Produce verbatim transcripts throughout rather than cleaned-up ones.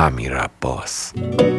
امیر عباس.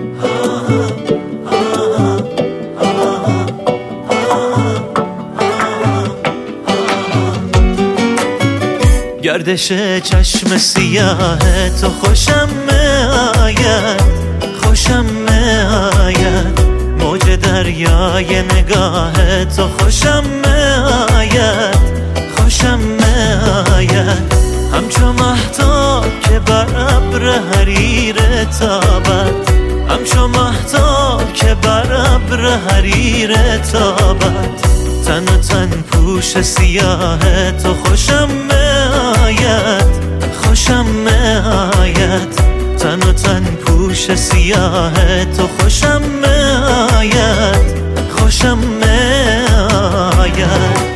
گردش چشم سیاه تو خوشم میآید، خوشم میآید، موج دریای نگاه تو خوشم میآید، خوشم میآید، همچو مهتاب که بر ابر حریر تابد، همچو مهتاب که بر ابر حریر تابد، تن و تن پوش سیاه تو خوشم میآید، خوشم میآید، تن و تن پوش سیاه تو خوشم میآید، خوشم میآید.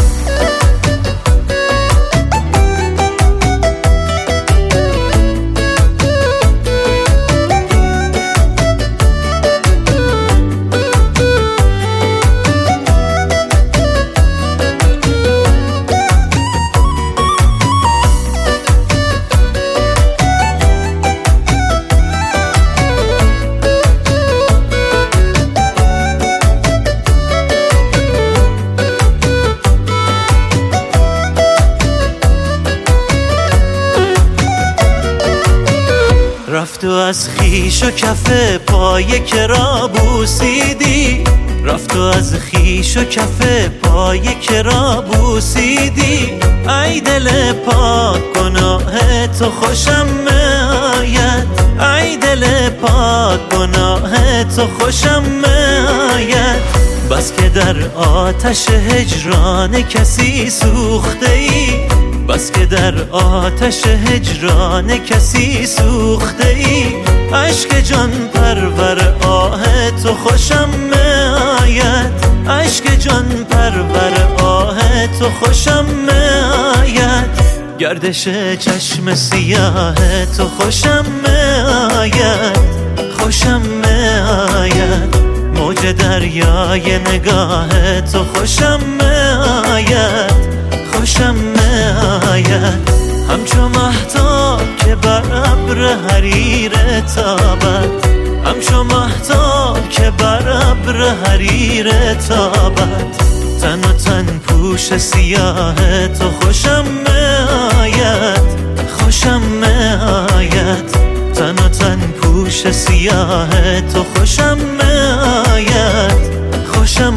رفت و از خیش و کف پای که را بوسیدی، رفت و از خیش و کف پای که را بوسیدی، ای دل پاک گناه تو خوشم میآید، ای دل پاک گناه تو خوشم میآید، بس که در آتش هجران کسی سوخته ای، بس که در آتش هجران کسی سوخته ای، عشق جان پرور آه تو خوشم میآید، عشق جان پرور آه تو خوشم میآید، گردش چشم سیاه تو خوشم میآید، خوشم میآید، موج دریای نگاه تو خوشم میآید، خوشم میآید، همچو مهتاب که بر ابر حریر تابد، همچو مهتاب که بر ابر حریر تابد، تن و تن پوش سیاه تو خوشم میآید، خوشم میآید، تن و تن پوش سیاه تو خوشم میآید، خوشم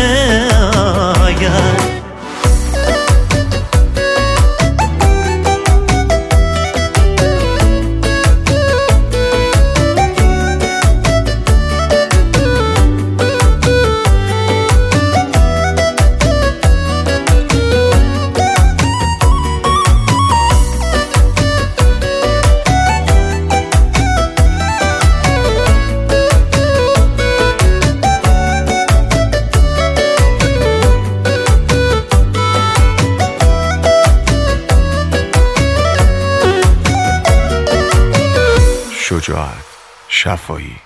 میآید. شجاعت شفایی